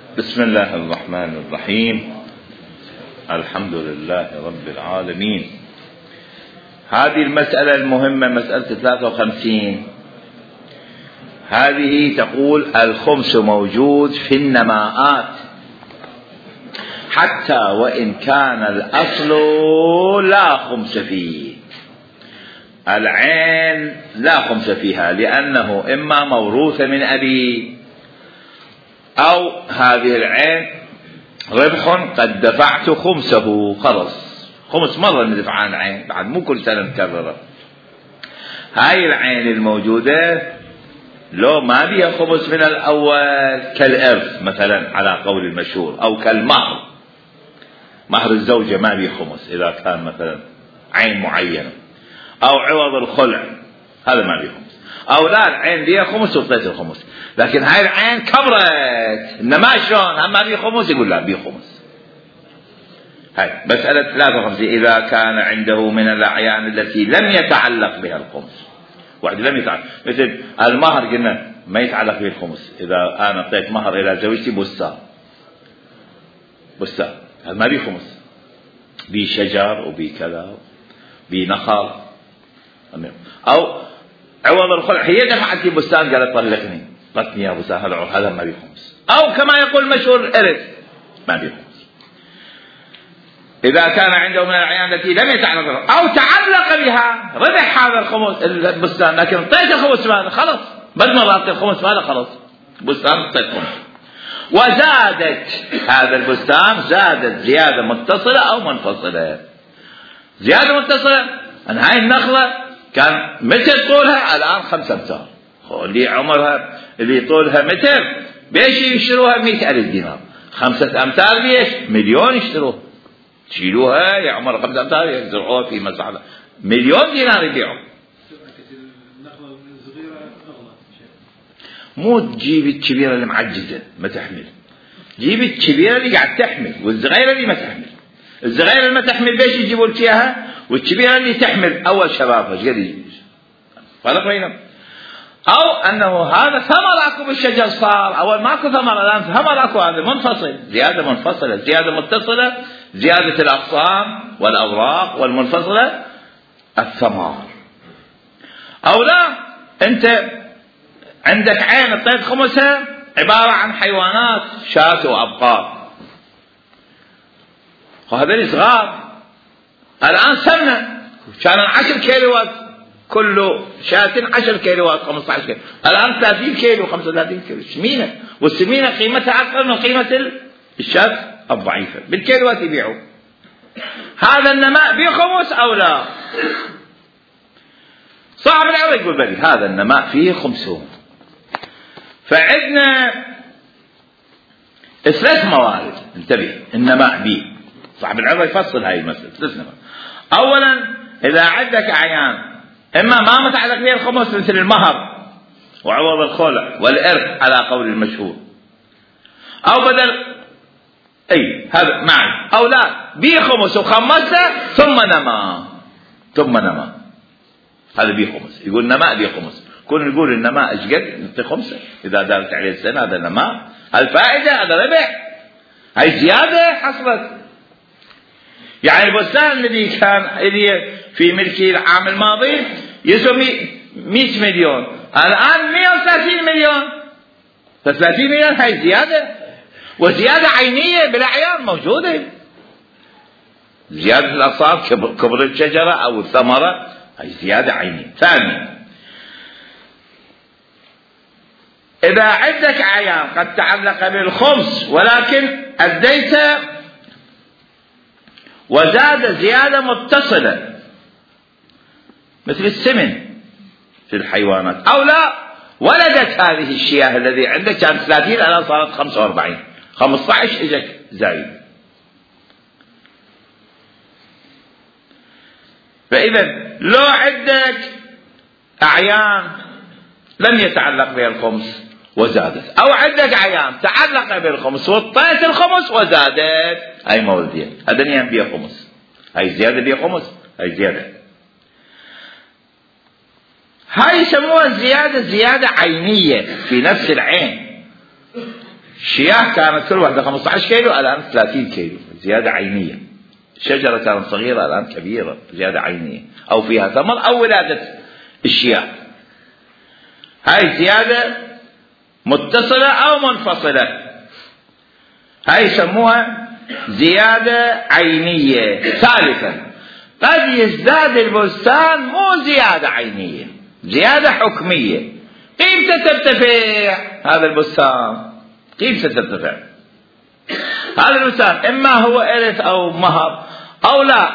بسم الله الرحمن الرحيم. الحمد لله رب العالمين. هذه المسألة المهمة، مسألة 53، هذه تقول الخمس موجود في النماءات حتى وإن كان الأصل لا خمس فيه. العين لا خمس فيها لأنه إما موروثة من أبي، أو هذه العين ربح قد دفعت خمسه، خلص خمس مرة ندفع عن العين، بعد مو كل سنة نكرره. هاي العين الموجودة لو ما بيها خمس من الأول كالإرث مثلا على قول المشهور، أو كالمهر، مهر الزوجة ما بيه خمس إذا كان مثلا عين معينة، أو عوض الخلع هذا ما بيه خمس، أو لا العين بيها خمس وطلعت الخمس. لكن هاي العين كبرت إنما شلون هم ما بيه خمس، يقول لا بيه خمس. هاي مسألة 53. إذا كان عنده من الأعيان التي لم يتعلق بها الخمس، واحد لم يتعلق، مثل المهر قلنا ما يتعلق به الخمس. إذا أنا أعطيت مهر إلى زوجتي بستان هذا ما بيه خمس، بيه شجر وبيه كذا بيه نخل. أو عوض الخلع، هي دفعت لي بستان قالت طلقني، طلقني يا بستان، هذا ما بيه خمس. أو كما يقول مشهور الإرث ما بيه خمس. إذا كان عنده من الأعيان التي لم يتعلق بها أو تعلق بها ربح هذا الخمس البستان، لكن طيت الخمس ماذا خلص، بدل ما أعطي الخمس ماذا خلص بستان طيت خمس. وزادت هذا البستان، زادت زيادة متصلة أو منفصلة. زيادة متصلة أن هاي النخلة كان متر طولها الآن 5 أمتار، اللي عمرها اللي طولها متر بيش يشتروها 100,000 دينار، 5 أمتار بيش مليون يشتروها، تشيلوها يا عمر 5 أمتار يزرعوها في مساحة 1,000,000 دينار يبيعوا. مو تجيب الكبيرة اللي معجزة ما تحمل، جيب الكبيرة اللي قاعد تحمل، والصغيرة اللي ما تحمل. الصغيرة اللي ما تحمل بيش يجيبوا لك اياها، والكبيرة اللي تحمل أول شبابها ايش قد يجيب. فرق بينهم. أو أنه هذا ثمر أكو بالشجر، صار أول ماكو ثمر الآن ثمر أكو، هذا منفصل، زيادة منفصلة، زيادة متصلة، زيادة الأغصان والأوراق، والمنفصلة الثمار. أو لا أنت عندك عين الطيب خمسها عبارة عن حيوانات، شاة وأبقار، وهذول صغار الآن سمنة، كان 10 كيلوات كله شاة، 10 كيلوات 15 كيلو، الآن 30 كيلو 35 كيلو سمينة، والسمينة قيمتها أكثر من قيمة الشاة الضعيفة، بالكيلوات يبيعوا. هذا النماء بخمس أو لا؟ صاحب العوض يقول بلي هذا النماء فيه 50. فعندنا 3 موارد، انتبه، النماء به صاحب العوض يفصل هاي المسألة 3 نماء. أولا إذا عندك أعيان إما ما متعلق بها الخمس مثل المهر وعوض الخلع والإرث على قول المشهور، أو بدل هذا معي، أو لا بيه خمس وخمسة ثم نما هذا بيه خمس. يقول نماء بيه خمس، كون يقول النماء ايش قد نعطي 5 إذا دارت عليه السنة، هذا نماء، الفائدة هذا ربح، هاي زيادة حصلت. يعني البستان الذي كان في ملكي العام الماضي يسوي 100 مليون، الآن 130 مليون، ف30 مليون هاي زيادة، وزيادة عينية بالأعيان موجودة. زيادة الأصاب، كبر الشجرة أو الثمرة، هاي زيادة عينية. ثانيا إذا عندك أعيان قد تعلق بالخمس ولكن أديت وزاد زيادة متصلة مثل السمن في الحيوانات، أو لا ولدت هذه الشياه الذي عندك كانت 30 الآن صارت 45، 15 إجت زايد. فإذا لو عندك أعيان لم يتعلق بها الخمس وزادت، أو عندك أعيان تعلق بالخمس وطيت الخمس وزادت، هاي مولدية، هذا نيان بيها خمس، هاي زيادة بيها خمس، هاي زيادة. هاي يسموها زيادة عينية في نفس العين، الشياه كانت كل واحدة 15 كيلو، الآن 30 كيلو، زيادة عينية. الشجرة كانت صغيرة الآن كبيرة، زيادة عينية، أو فيها ثمر أو ولادة الشياه. هاي زيادة متصلة أو منفصلة، هاي يسموها زيادة عينية. ثالثا، قد يزداد البستان مو زيادة عينية، زيادة حكمية، قيمته ترتفع. هذا البستان قيمته ترتفع. هذا البستان إما هو إرث أو مهر أو لا.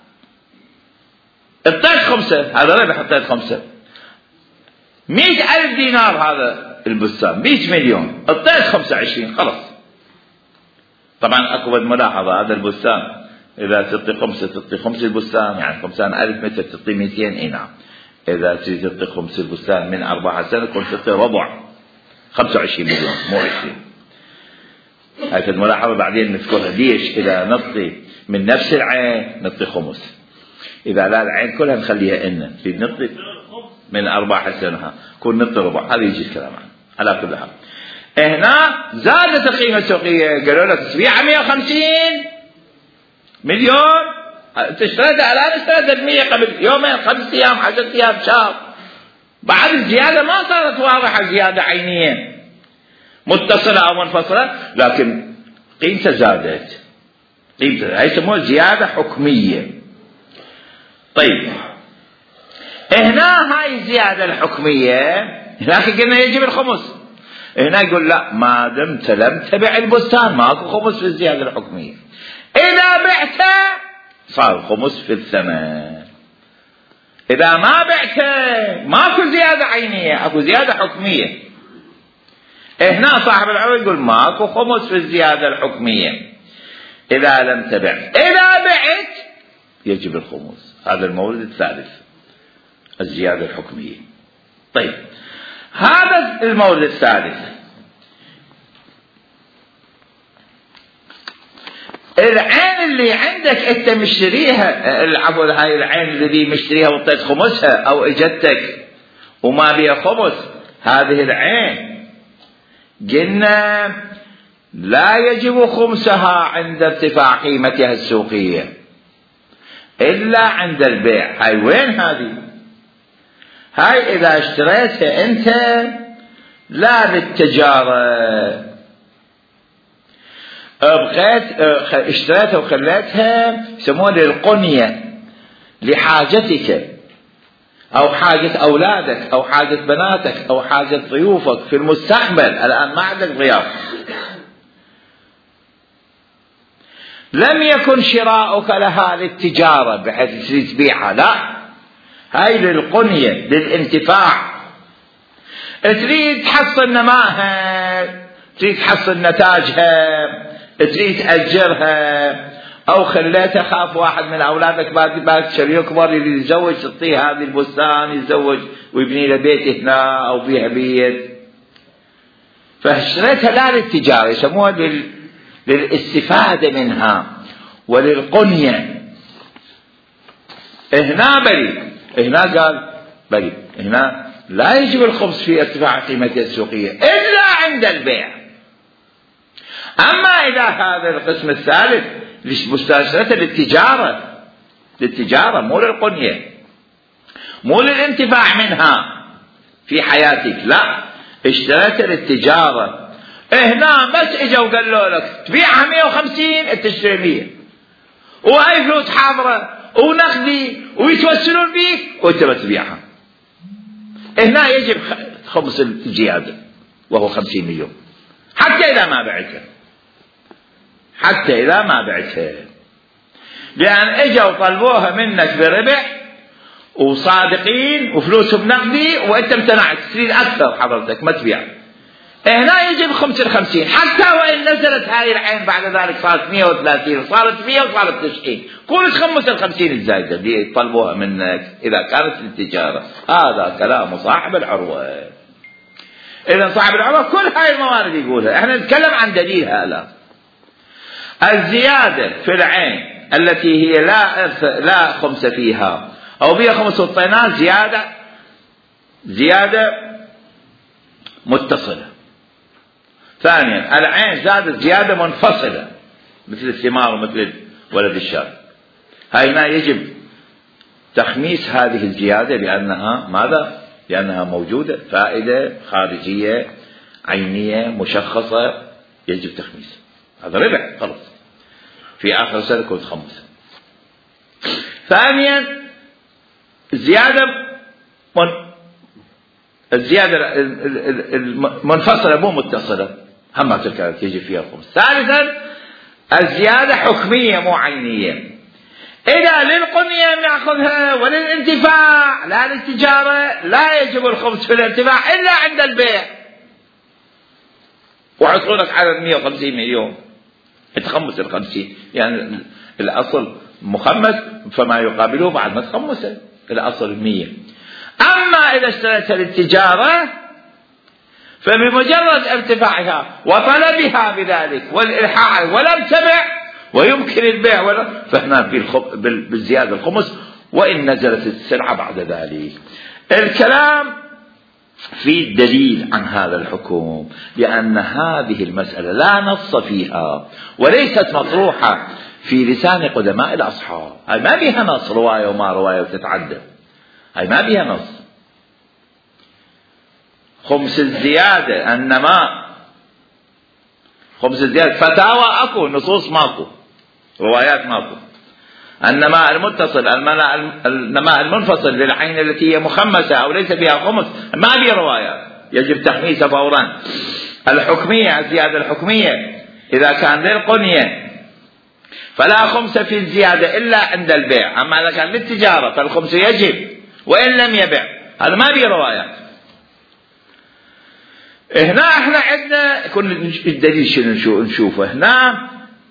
اعطيت 5، هذا ربح. اعطيت 5، 100,000 دينار هذا البستان، 100 مليون، اعطيت 25، خلص. طبعا أكبر ملاحظة، هذا البستان إذا تعطي 5 تعطي 5 البستان، يعني 50,000 متر تعطي 200. اي نعم. إذا تريد تعطي 5 البستان من 4 سنة كنت تعطي ربع، 25 مليون مو 20. هذه الملاحظة بعدين نذكرها. ليش؟ إذا نعطي من نفس العين نعطي خمس، إذا لا العين كلها نخليها إن في نعطي من 4 سنة كون نعطي ربع. هذا يجي الكلام عنه. على كل حال هنا زادت القيمة السوقية، قالوا لك تبيعها 150 مليون، تشتريتها الآن اشتريتها ب100 قبل يومين 5 أيام 10 أيام شهر. بعد الزيادة ما صارت واضحة، زيادة عينية متصلة أو منفصلة، لكن قيمتها زادت. قيمتها هي يسموها زيادة حكمية. طيب هنا هاي الزيادة الحكمية، هناك قلنا يجب الخمس، هنا يقول لا، ما دمت لم تبع البستان ماكو خمس في الزيادة الحكمية. إذا بعته صار خمس في الثمن. إذا ما بعته ماكو زيادة عينية، أكو زيادة حكمية. هنا صاحب العروض يقول ماكو خمس في الزيادة الحكمية إذا لم تبع. إذا بعت يجب الخمس. هذا المورد الثالث، الزيادة الحكمية. طيب هذا المورد الثالث. العين اللي عندك انت مشتريها، عفوا هاي العين اللي مشتريها وطيت خمسها او اجتك وما بيها خمس، هذه العين قلنا لا يجب خمسها عند ارتفاع قيمتها السوقية الا عند البيع. هاي وين هذه؟ هاي اذا اشتريتها انت لا للتجارة، بقيت اشتريتها وخليتها يسمونها للقنية، لحاجتك او حاجة اولادك او حاجة بناتك او حاجة ضيوفك في المستقبل. الان ما عندك ضياف، لم يكن شراؤك لها للتجارة بحيث تريد تبيعها، لا، هاي للقنية، للانتفاع. تريد تحصل نماها، تريد تحصل نتاجها، تريد تأجرها، أو خليتها خاف واحد من أولادك بعد شري يكبر اللي يتزوج تعطيه هذه البستان يتزوج ويبني له بيت هنا أو فيها بيت، فاشتريتها لا للتجارة، يسموها للاستفادة منها وللقنية. هنا بريء، هنا قال بريء، هنا لا يجب الخبز في ارتفاع قيمتها السوقية إلا عند البيع. أما إذا هذا القسم الثالث مستأجرتها للتجارة مو للقنية، مو للانتفاع منها في حياتك، لا، اشتريتها للتجارة. هنا بس اجوا وقالوا لك تبيعها 150 تشتري 100 وهي فلوس حاضرة ونقدي ويتوسلون بيك وانت بتبيعها. هنا يجب خمس الزيادة وهو 50 مليون حتى إذا ما بعتها، حتى إذا ما بعتها، لأن اجوا طلبوها منك بربح وصادقين وفلوسهم نقدي وانت امتنعت تريد أكثر حضرتك ما تبيع. هنا يجب 55 حتى وإن نزلت هاي العين بعد ذلك صارت 130 صارت 100 وصارت 90، قول تخمس 50 الزايدة اللي يطلبوها منك إذا كانت للتجارة. هذا كلام صاحب العروة. إذا صاحب العروة كل هاي الموارد يقولها. احنا نتكلم عن دليلها الآن. الزيادة في العين التي هي لا خمس فيها أو بها خمس الطينات زيادة متصلة، ثانيا العين زادت زيادة منفصلة مثل الثمار ومثل ولد الشاب، هنا يجب تخميس هذه الزيادة لأنها ماذا؟ لأنها موجودة، فائدة خارجية عينية مشخصة يجب تخميسها، هذا ربح خلص في آخر السنة كنت خمسة. ثانيا الزيادة المنفصلة مو متصلة، هم تلك يجب فيها الخمس. ثالثا الزيادة حكمية مو عينية، إذا للقنية نأخذها وللانتفاع لا للتجارة لا يجب الخمس في الانتفاع إلا عند البيع، وحصولك على 150 مليون تخمس 50، يعني الأصل مخمس فما يقابله بعد ما تخمسه الأصل 100. أما إذا اشتريتها للتجارة فبمجرد ارتفاعها وطلبها بذلك والإلحاح ولم تبع ويمكن البيع فهنا بالزيادة الخمس وإن نزلت السلعة بعد ذلك. الكلام في دليل عن هذا الحكم، لأن هذه المسألة لا نص فيها وليست مطروحة في لسان قدماء الأصحاب، هاي ما بيها نص رواية وما رواية وتتعدى، هاي ما بيها نص. خمس الزيادة النماء، خمس الزيادة فتاوى أكو، نصوص ماكو، روايات ماكو. النماء المتصل النماء المنفصل للعين التي هي مخمسة أو ليس فيها خمس ما بي روايات يجب تخميسها فورا. الحكمية الزيادة الحكمية إذا كان للقنية فلا خمس في الزيادة إلا عند البيع، أما إذا كان للتجارة فالخمس يجب وإن لم يبع، هذا ما بي روايات. هنا احنا عندنا كل الدليل شنو نشوفه، هنا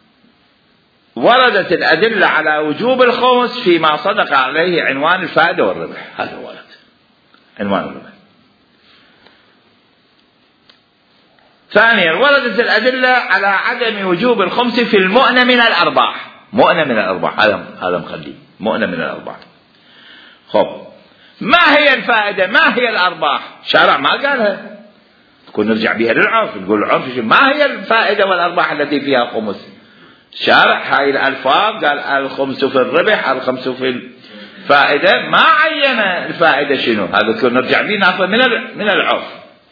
وردت الأدلة على وجوب الخمس فيما صدق عليه عنوان الفائدة والربح، هذا ورد عنوان الربح. ثانيا وردت الأدلة على عدم وجوب الخمس في المؤنة من الأرباح، مؤنة من الأرباح هذا مخليه مؤنة من الأرباح. خب ما هي الفائدة ما هي الأرباح؟ شارع ما قالها، كنا نرجع بها للعرف، نقول العرف ما هي الفائدة والأرباح التي فيها خمس؟ شارع هاي الألفاظ قال الخمس في الربح الخمس في الفائدة، ما عين الفائدة شنو، هذا كنا نرجع به ناخذ من العرف.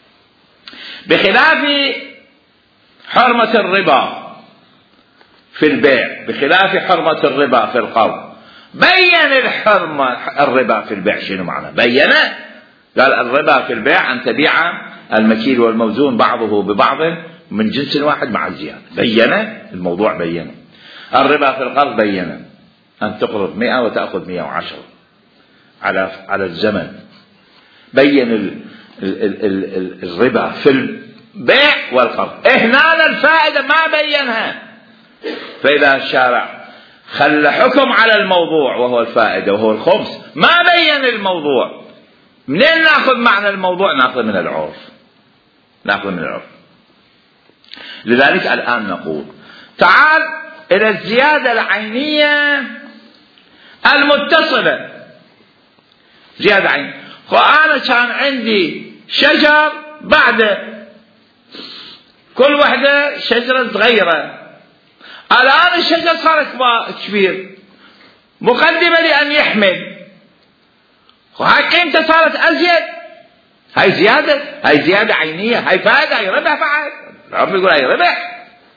بخلاف حرمة الربا في البيع، بخلاف حرمة الربا في القرض، بين الربا في البيع شنو معنى، بين قال الربا في البيع أن تبيع المكيل والموزون بعضه ببعض من جنس واحد مع الزيادة، بين الموضوع، بين الربا في القرض، بين أن تقرض 100 وتأخذ 110 على الزمن، بين الربا في البيع والقرض. هنا الفائدة ما بينها، فإذا الشارع خلى حكم على الموضوع وهو الفائدة وهو الخمس ما بين الموضوع، منين نأخذ معنى الموضوع؟ نأخذ من العرف، نأخذ من العرف. لذلك الآن نقول تعال إلى الزيادة العينية المتصلة، زيادة عين. وأنا كان عندي شجر بعد كل واحدة شجرة صغيرة، الآن الشجر صار كبير مقدمة لأن يحمل، وهاي قيمته صارت أزيد، هاي زيادة، هاي زيادة عينية، هاي فائدة، هاي ربح بعد، العرف يقول هاي ربح.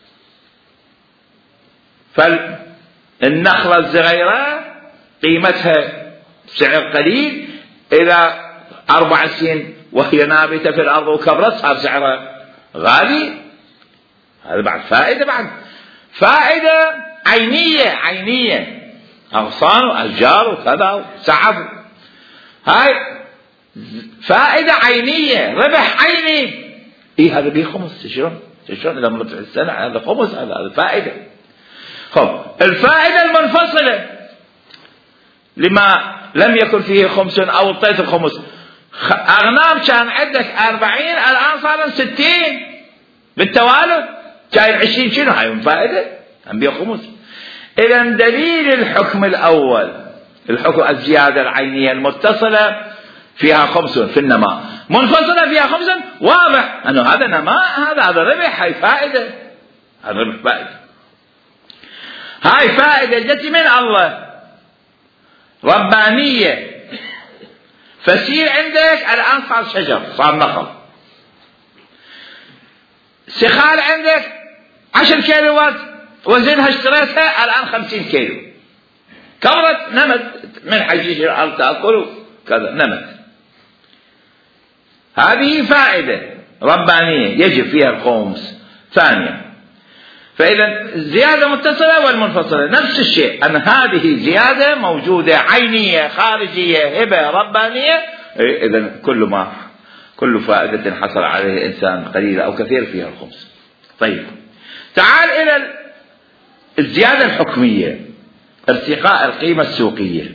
فالنخلة الصغيرة قيمتها سعر قليل، إذا 4 سنين وهي نابتة في الأرض وكبرت صار سعرها غالي، هذا بعد فائدة، بعد فائدة عينية أغصان وأشجار وكذا وسعف، هاي فائدة عينية، ربح عيني. إيه هذا بيه خمس، تشرون إذا مرت السنة هذا خمس، هذا فائدة. خب الفائدة المنفصلة لما لم يكن فيه خمس أو الطيف الخمس، أغنام كان عندك 40 الآن صار 60 بالتوالد، كان 20 شنو هاي فائدة؟ هم بيه خمس. إذا دليل الحكم الأول، الحكم الزيادة العينية المتصلة فيها خمس في النماء، منفصلة فيها خمس، واضح أنه هذا نماء، هذا ربح، هاي فائدة، هذا ربح فائدة، هاي فائدة جت من الله ربانية. فسير عندك الآن صار شجر، صار نخل. سخال عندك 10 كيلوات وزنها اشتريتها الآن 50 كيلو، كبرت نمت من حشيش الأرض تأكل كذا نمت. هذه فائدة ربانية يجب فيها الخمس. ثانيا، فإذا الزيادة متصلة والمنفصلة نفس الشيء، أن هذه زيادة موجودة عينية خارجية هبة ربانية، إذا كل فائدة حصل عليه الإنسان قليلة أو كثير فيها الخمس. طيب تعال إلى الزيادة الحكمية، ارتقاء القيمة السوقية.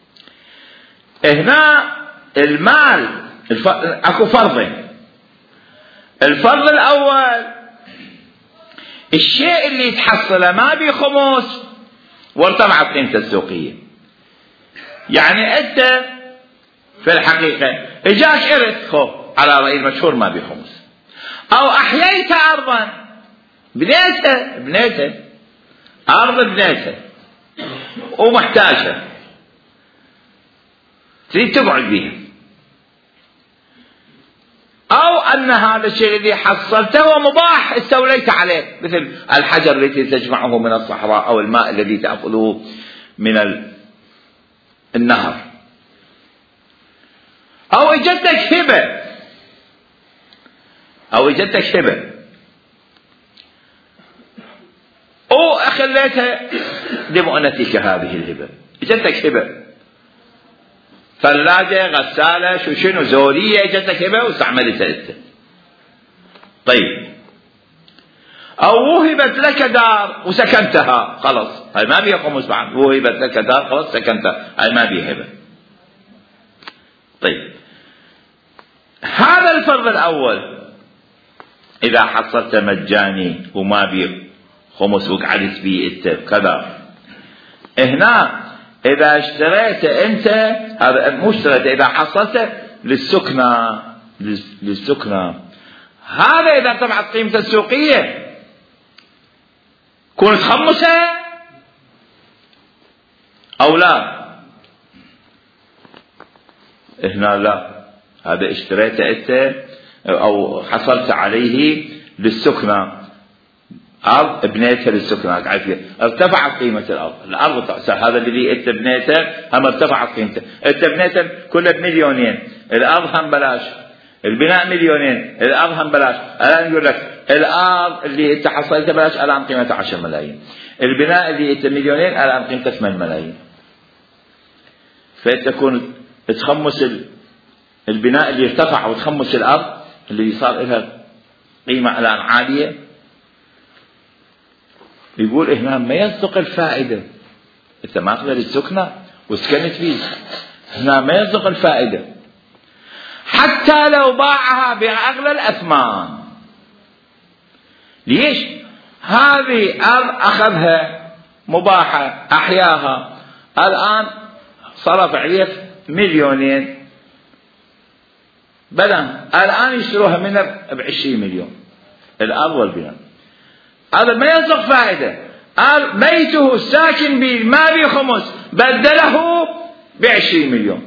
هنا المال اكو فرضين. الفرض الأول الشيء اللي يتحصله ما بيه خمس وارتفعت قيمته السوقية. يعني أنت في الحقيقة إجاك إرث على رأي المشهور ما بيه خمس، أو أحييت أرضا بنيتها أرض بنيتها ومحتاجة تريد تقعد بيها، أو أن هذا الشيء الذي حصلته هو مباح استوليت عليه، مثل الحجر الذي تجمعه من الصحراء أو الماء الذي تأخذه من النهر، أو إجتك هبة أو أخليتها لمؤنتك هذه الهبة، إجتك هبة ثلاجة غسالة شنو زورية، إجتك هبة واستعملتها أنت. طيب أو وهبت لك دار وسكنتها، خلاص هاي ما بيها خمس بعد، وهبت لك دار خلاص سكنتها، هاي ما بيها هبة. طيب هذا الفرض الأول إذا حصلت مجاني وما بيه خمس وقعدت بيه انت كذا. هنا إذا اشتريت أنت، هذا مو اشتريت، إذا حصلت للسكنة، هذا إذا ارتفعت قيمته السوقية كنت خمسة أو لا؟ هنا لا، هذا اشتريت أنت أو حصلت عليه للسكنة، أرض بنيتها للسكنة قاعد فيها، ارتفعت قيمة الأرض هذا الذي أنت بنيته هم ارتفعت قيمته، أنت بنيته كله ب2,000,000، الأرض هم بلاش، البناء 2,000,000، الأرض هم بلاش. الآن يقول لك الأرض اللي أنت حصلتها بلاش الآن قيمتها 10 ملايين، البناء اللي أنت 2,000,000 الآن قيمته 8 ملايين. فأنت تكون تخمس البناء اللي ارتفع وتخمس الأرض اللي صار لها قيمة الآن عالية. يقول هنا ما يصدق الفائدة، انت ما اخذت السكنة وسكنت فيه، هنا ما يصدق الفائدة حتى لو باعها بأغلى الأثمان. ليش؟ هذه أرض أخذها مباحة أحياها، الآن صرف عليه 2,000,000 بدل الآن يشتروها منه ب20 مليون الأرض والبناء، هذا ما يصدق فائدة. بيته الساكن به ما بيه خمس بدله ب20 مليون،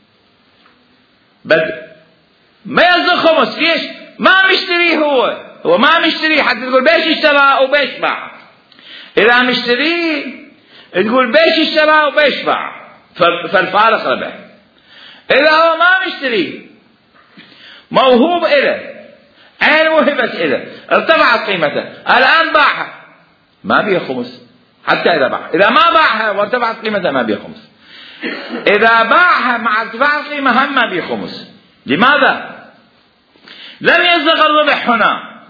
ما يصدق خمس. ليش؟ ما مشتريه، هو ما مشتريه حتى تقول بيش اشترى وبيش باع. إذا مشتريه تقول بيش اشترى وبيش باع، فالفارق ربح. إذا هو ما مشتريه موهوب إله، عين وهبت إله، ارتفعت قيمته، الآن باعها ما بيه خمس حتى إذا باعها. إذا ما باعها وارتفعت قيمتها ما بيه خمس، إذا باعها مع ارتفاع القيمة هم ما بيه خمس. لماذا؟ لم يصدق الربح هنا،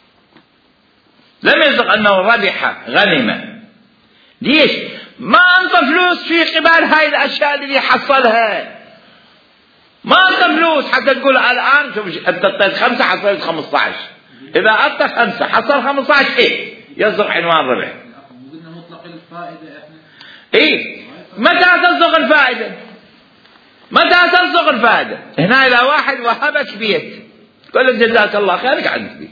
لم يصدق أنه ربح غنم. ليش؟ ما أنت فلوس في قبال هاي الأشياء اللي حصلها، ما أنت فلوس حتى تقول الآن شوف أنت أعطيت 5 حصلت 15، إذا أعطيت 5 حصل 15 إيه يصدق عنوان ربح. قلنا مطلق الفائدة إحنا إيه متى تصدق الفائدة؟ متى تصدق الفائدة؟ هنا إذا واحد وهبك بيت قل له جزاك الله خيرك عندك بيت.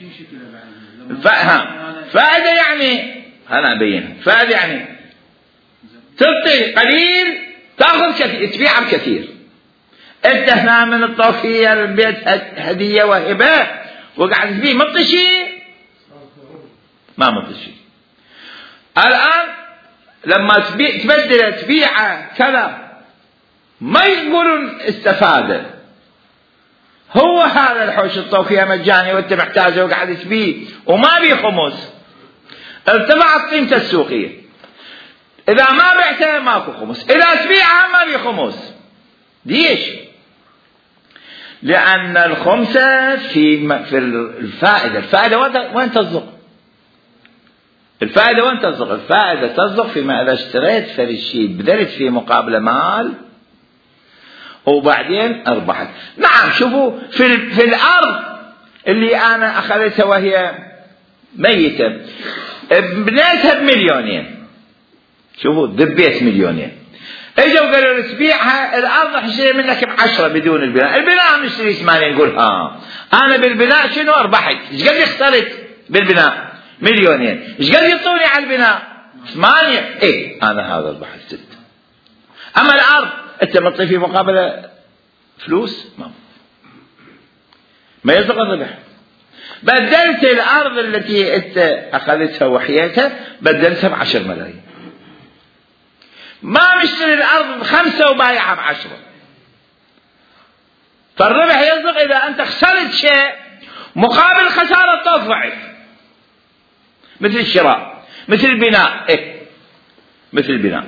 فائدة يعني أنا أبينها. فائدة يعني تعطي قليل تأخذ كثير تبيع بكثير. أنت هنا من الطوفية البيت هدية وهبة وقاعد تبيع مطي شيء ما مطي شيء. الآن لما تبدل تبيعه كذا ما يقولون استفاد. هو هذا الحوش الطوفية مجاني وانت محتاجه وقاعد تبيع وما بي خمس ارتفعت قيمته السوقية. إذا ما بعته ماكو خمس، إذا تبيعها ما بي خمس. ليش؟ لأن الخمسة في الفائدة. الفائدة وين تصدق؟ الفائدة وين تصدق؟ الفائدة تصدق فيما إذا اشتريت فرشي بذلت في مقابل مال وبعدين أربحت. نعم شوفوا في الأرض اللي أنا أخذتها وهي ميتة بنيتها بمليونين. شوفوا ذبيت مليونين. اجوا قالوا لي تبيعها الأرض حشري منك ب10 بدون البناء. البناء نشتري 8 نقول أنا بالبناء شنو أربحت؟ إيش قد خسرت بالبناء؟ مليونين. إيش قد يعطوني على البناء؟ 8. إيه أنا هذا ربحت 6. أما الأرض أنت مطي في مقابلة فلوس ما يصدق الربح. بدلت الأرض التي أنت أخذتها وحياتها بدلتها ب10 ملايين. ما مشتري الأرض ب5 وبايعها ب10. فالربح يصدق إذا أنت خسرت شيء مقابل خسارة تضعف. مثل الشراء مثل البناء. إيه مثل البناء.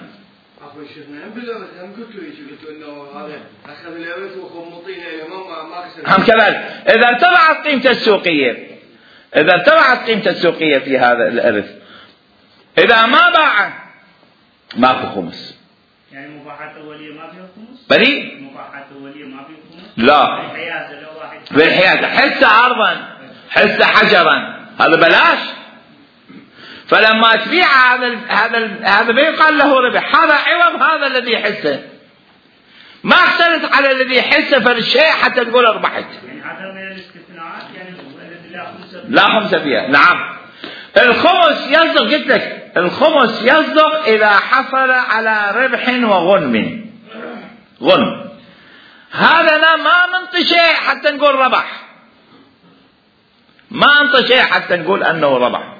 هم كذلك إذا ارتفعت قيمته السوقية. إذا ارتفعت قيمته السوقية في هذا الإرث إذا ما باعه ماكو خمس. يعني مباحات أولية ما فيها خمس؟ بلي مباحات أولية ما فيها خمس؟ لا بالحيازة حسة أرضا حسة حجرا هذا بلاش. فلما تبيع هذا بيقال له ربح. هذا عوض هذا الذي يحسه. ما اختلت على الذي يحسه فالشيء حتى تقول ربحت. يعني هذا من الاستثناءات يعني لا خمسة فيها. نعم الخمس يصدق قلت لك الخمس يصدق إذا حصل على ربح وغنم. غنم هذا لا ما منطي شيء حتى نقول ربح. ما انطي شيء حتى نقول أنه ربح.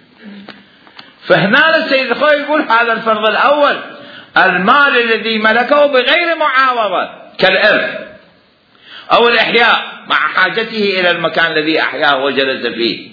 فهنا السيد الخوي يقول هذا الفرض الأول المال الذي ملكه بغير معاوضة كالإرث أو الإحياء مع حاجته إلى المكان الذي أحياه وجلس فيه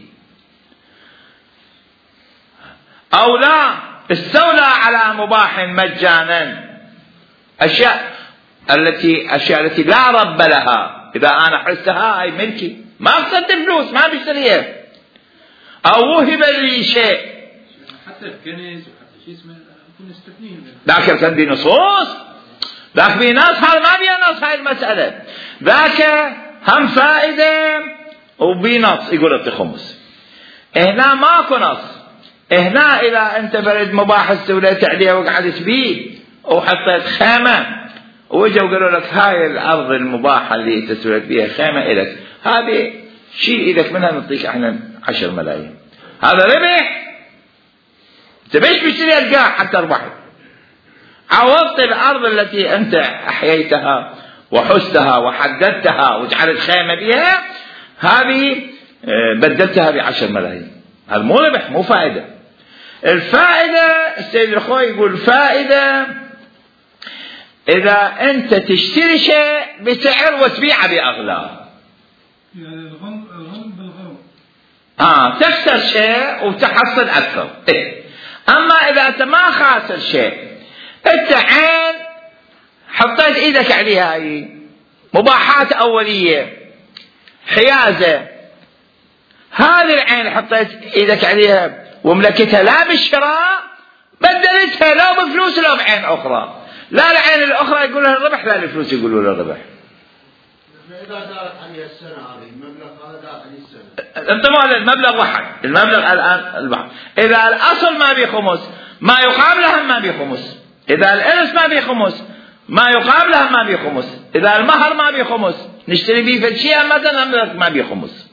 أو لا استولى على مباح مجانا. أشياء التي لا رب لها. إذا أنا حستها هاي ملكي ما أخذت فلوس ما بشتريها أو وهب لي شيء حتى الكنز وحتى شيء اسمه يكون مستثنين. ذاك كان بنصوص. ذاك بنص هذا ما بينص هاي المسألة. ذاك هم فائدة وبنص يقول أنت خمس. هنا ماكو نص. هنا إذا أنت فرد مباح استوليت عليها وقعدت بيه وحطيت خيمة وجوا قالوا لك هاي الأرض المباحة اللي تستوليت بيها خيمة إلك هذه شيء إذا منها نعطيك احنا 10 ملايين. هذا ربح. تبيش بيشتري القاع حتى ربحت. عوضت الأرض التي أنت أحييتها وحستها وحددتها وجعلت خيمة بها هذه بدلتها ب10 ملايين. هذا مو ربح مو فائدة. الفائدة السيد الخوي يقول فائدة إذا أنت تشتري شيء بسعر وتبيعه بأغلى. يعني الغنم بالغنم. تخسر شيء وتحصل أكثر. أما إذا أنت ما خاسر شيء أنت عين حطيت إيدك عليها هاي مباحات أولية حيازة. هذه العين حطيت إيدك عليها وملكتها لا بالشراء بدلتها لا بفلوس لا بعين أخرى. لا العين الأخرى يقول لها الربح لا الفلوس يقولوا لها الربح. إذا دارت عليها السنة هذه المبلغ هذا دار عليه السنة. أنت ما المبلغ واحد. المبلغ الآن البعض. إذا الأصل ما بي خمس ما يقابلها ما بي خمس. إذا الإرث ما بي خمس ما يقابلها ما بيه خمس. إذا المهر ما بيه خمس نشتري بيه فالشيء مثلا ما بيه خمس.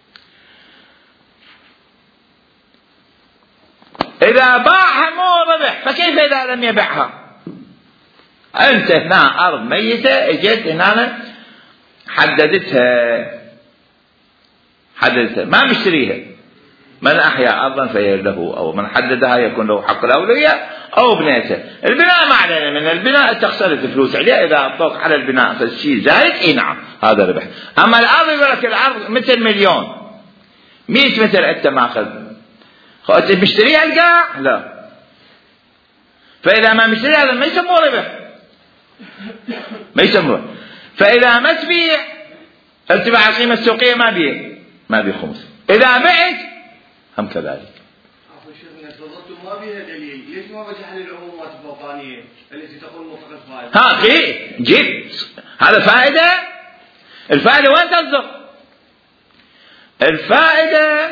إذا باعها مو ربح، فكيف إذا لم يبيعها؟ أنت هنا أرض ميتة اجيت هنا حددتها ما مشتريها. من أحيا أرضا فهي له، أو من حددها يكون له حق الأولوية أو بنيته. البناء ما علينا من البناء، تخسرت فلوس عليه. إذا أعطوك على البناء فالشيء زايد إيه نعم هذا ربح. أما الأرض يقول لك الأرض مثل 100 متر أنت ماخذ، أنت مشتريها القاع لا. فإذا ما مشتريها ما يسموه ربح، ما يسموه. فإذا ما تبيع ارتفاع القيمة السوقية ما بيه خمس. إذا بعت هم كذلك. شيخنا تفضلتم ما بيها دليل، ليش ما رجح للعمومات الفوقانية التي تقول موافقة فائدة؟ جيب هذا فائدة. الفائدة وين تصدق؟ الفائدة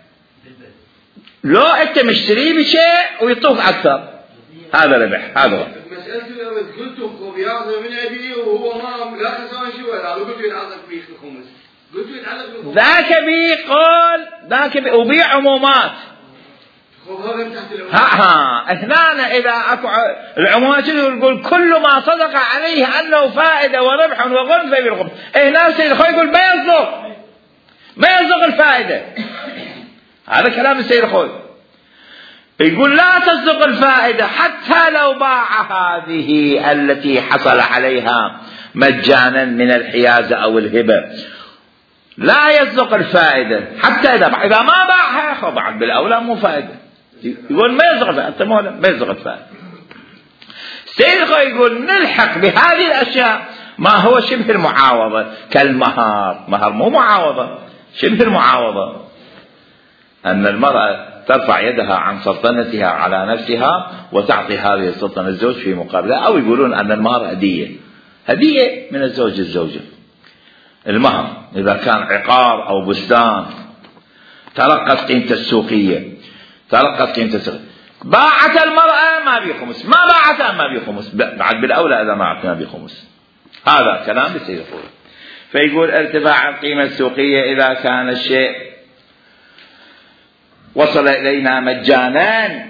لو أنت مشتري بشيء ويطوك أكثر هذا ربح. هذا مسألة الأرض قلتم بياخذ من أبي وهو ما لا خسران شيء ولا قلتوا يتعلق بيه الخمس، قلتوا يتعلق بالخمس. ذاك بيقول ذاك وبيع عمومات. هذا من تحت العمومات. هنا إذا أكو العمومات يقول كل ما صدق عليه أنه فائدة وربح وغنم فيه بالخمس. هنا سيد الخوي يقول ما يصدق الفائدة. هذا كلام السيد الخوي، يقول لا تصدق الفائدة حتى لو باع هذه التي حصل عليها مجانا من الحيازة أو الهبة، لا يصدق الفائدة حتى إذا ما باعها فبعد بالأولى مو فائدة. يقول ما يصدق الفائدة، ما يصدق الفائدة. السيد الخوي يقول نلحق بهذه الأشياء ما هو شبه المعاوضة كالمهر. مهر مو معاوضة، شبه المعاوضة. أن المرأة ترفع يدها عن سلطنتها على نفسها وتعطي هذه السلطنة الزوج في مقابلها. أو يقولون أن المهر هدية من الزوج الزوجة. المهر إذا كان عقار أو بستان تلقت قيمة السوقية، باعت المرأة ما بيه خمس، ما باعتها ما بيه خمس، بعد بالأولى إذا ما أعطنا بيه خمس. هذا كلام بالسيد الخوي. فيقول ارتفاع القيمة السوقية إذا كان الشيء وصل إلينا مجانا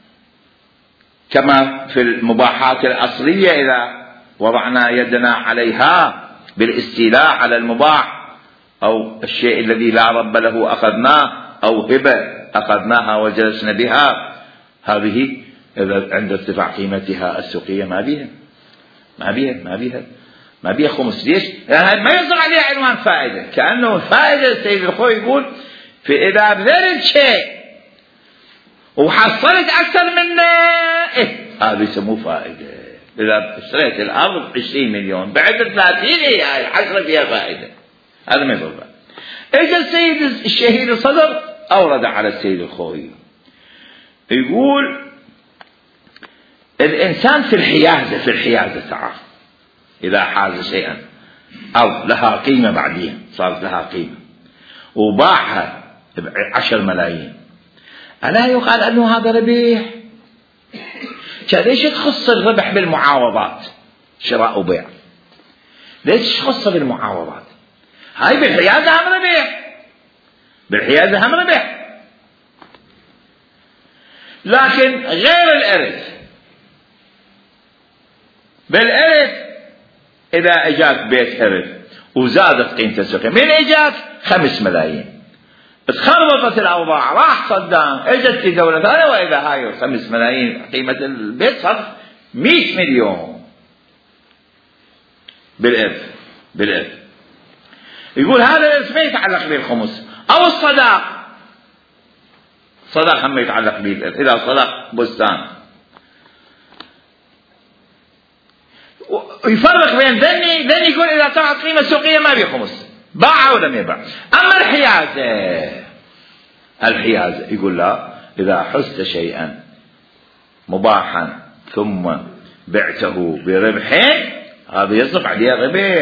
كما في المباحات الأصلية، إذا وضعنا يدنا عليها بالاستيلاء على المباح، أو الشيء الذي لا رب له أخذناه، أو هبة أخذناها وجلسنا بها، هذه إذا عند ارتفاع قيمتها السوقية ما بيها خمس. ليش؟ يعني ما يصدق عليها عنوان فائدة، كأنه فائدة. السيد الخوي يقول إذا بذلت شيء وحصلت أكثر منه هذا يسموه فائدة. إذا اشتريت الأرض 20 مليون بعد 30 الحصر فيها فائدة، هذا ما يصدق. إجا السيد الشهيد الصدر أورد على السيد الخوي يقول الإنسان في الحيازة تعرف إذا حاز شيئا أو لها قيمة بعدين صارت لها قيمة وباعها 10 ملايين، ألا يقال أنه هذا ربح؟ ليش تخص الربح بالمعاوضات شراء وبيع؟ ليش تخص بالمعاوضات؟ هاي بالحيازة هم ربح، لكن غير الإرث. بالإرث إذا أجاك بيت إرث وزادت قيمة السوقية، من أجاك 5 ملايين، تخربطت الأوضاع، راح صدام، اجت في دولة ثانية وإذا هاي 5 ملايين قيمة البيت صار 100 مليون بالإرث. يقول هذا الإرث ما يتعلق بالخمس. أو الصداق هم يتعلق بالإرث. إذا صداق بستان يفرق بين ذني يقول إذا طلعت قيمة سوقية ما بيه خمس، باع ولا ما يباع. أما الحيازة يقول لا، إذا حزت شيئا مباحا ثم بعته بربح هذا يصدق عليه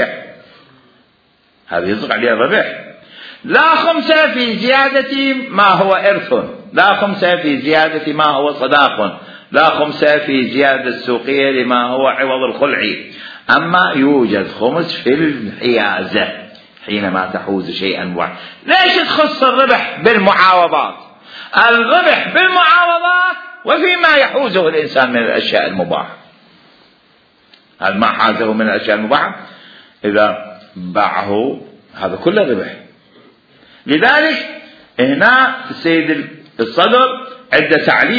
الربح. لا خمسة في زيادة ما هو إرث، لا خمسة في زيادة ما هو صداق، لا خمس في زيادة السوقية لما هو عوض الخلعي. أما يوجد خمس في الحيازة حينما تحوز شيئا واحد. ليش تخص الربح بالمعاوضات؟ الربح بالمعاوضات وفيما يحوزه الإنسان من الأشياء المباحة. هل ما حازه من الأشياء المباحة إذا باعه هذا كله ربح. لذلك هنا السيد الصدر عنده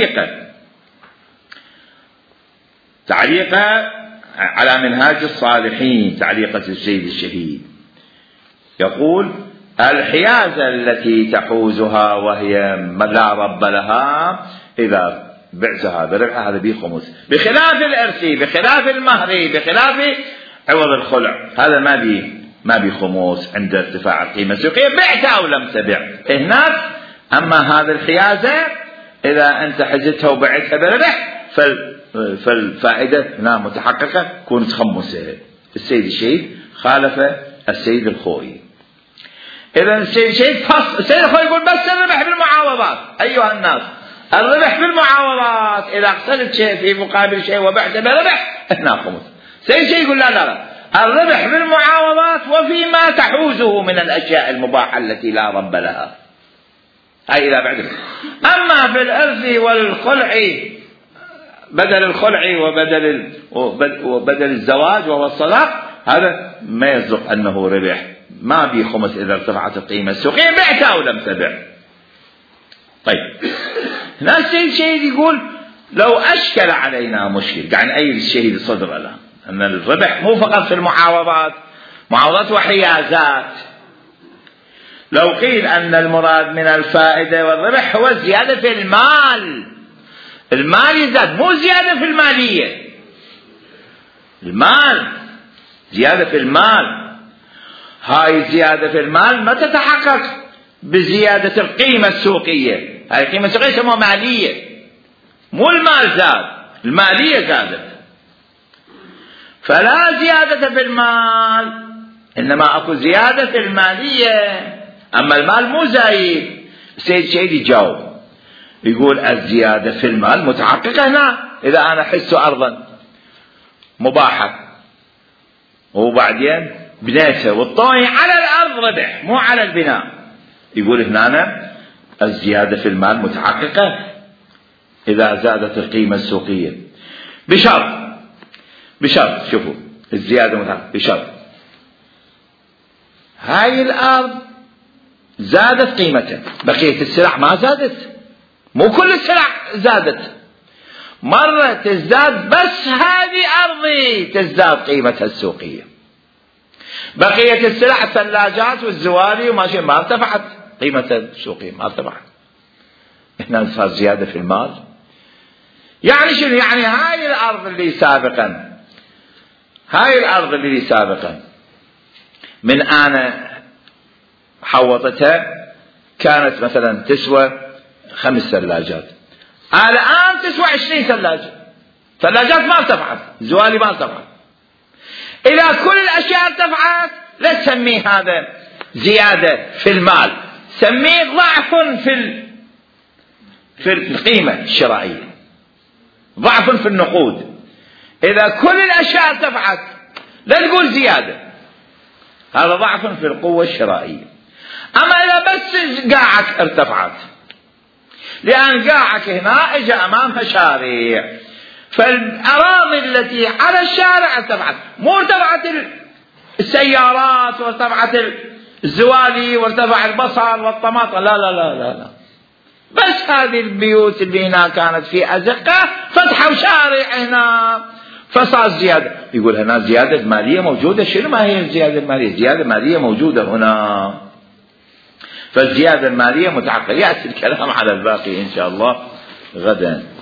تعليقة على منهاج الصالحين، تعليقة السيد الشهيد، يقول: الحيازة التي تحوزها وهي لا رب لها إذا بعتها بربحها هذا به خمس، بخلاف الإرثي، بخلاف المهري، بخلاف عوض الخلع، هذا ما بي خمس عند ارتفاع القيمة السوقية بعت أو لم تبع هناك. أما هذا الحيازة إذا أنت حجتها وبعتها بربح فالفائدة هنا متحققة كون تخمسها. السيد الشهيد خالف السيد الخوئي. إذا السيد الخوئي يقول بس الربح بالمعاوضات. أيها الناس، الربح بالمعاوضات إذا اقترضت شيء في مقابل شيء وبعت بربح هنا خمس. السيد الشهيد يقول لا، الربح بالمعاوضات وفيما تحوزه من الأشياء المباحة التي لا رب لها، هاي إذا بعد. أما بالإرث والخلع، بدل الخلع وبدل الزواج وهو الصلاق، هذا ما يصدق أنه ربح، ما بي خمس إذا ارتفعت القيمة السوقية بعت أو لم تبع. طيب هنا السيد الشهيد يقول: لو أشكل علينا مشكل، يعني أي الشهيد الصدر الآن أن الربح مو فقط في المعاوضات، معاوضات وحيازات. لو قيل أن المراد من الفائدة والربح هو الزيادة في المال يزداد، مو زيادة في المالية. المال زيادة في المال، هاي الزيادة في المال ما تتحقق بزيادة القيمة السوقية. هاي القيمة السوقية اسمها مالية، مو المال زاد، المالية زادت. فلا زيادة في المال، إنما أكو زيادة في المالية، أما المال مو زايد. السيد الشهيد يجاوب يقول: الزيادة في المال متحققة هنا إذا أنا حس أرضا مباحة وبعدين بنيتها والطوي على الأرض ربح مو على البناء. يقول هنا الزيادة في المال متحققة إذا زادت القيمة السوقية بشرط شوفوا الزيادة متحققة بشرط هاي الأرض زادت قيمتها، بقية السلع ما زادت، مو كل السلع زادت، مرة تزداد بس هذه أرضي تزداد قيمتها السوقية، بقية السلع الثلاجات والزوالي وماشي ما ارتفعت قيمتها السوقية، ما ارتفعت. هنا صار زيادة في المال. يعني شنو؟ يعني هاي الأرض اللي سابقا من أنا حوطتها كانت مثلا تسوى 5 ثلاجات، الآن تسوى 20 ثلاجة. ثلاجات ما ارتفعت، زوالي ما ارتفعت. إذا كل الأشياء ارتفعت لا تسميه هذا زيادة في المال، سميه ضعف في القيمة الشرائية، ضعف في النقود. إذا كل الأشياء ارتفعت لا تقول زيادة، هذا ضعف في القوة الشرائية. أما إذا بس قاعك ارتفعت، لأن قاعك هنا اجى أمامها شارع، فالأراضي التي على الشارع ارتفعت، مو ارتفعت السيارات وارتفعت الزوالي وارتفع البصل والطماطم، لا لا لا لا لا، بس هذه البيوت اللي هنا كانت في أزقة فتحوا شارع هنا فصار زيادة. يقول هنا زيادة مالية موجودة. شنو ما هي الزيادة المالية؟ زيادة مالية موجودة هنا، فالزيادة المالية متعقدة. يأتي الكلام على الباقي إن شاء الله غدا.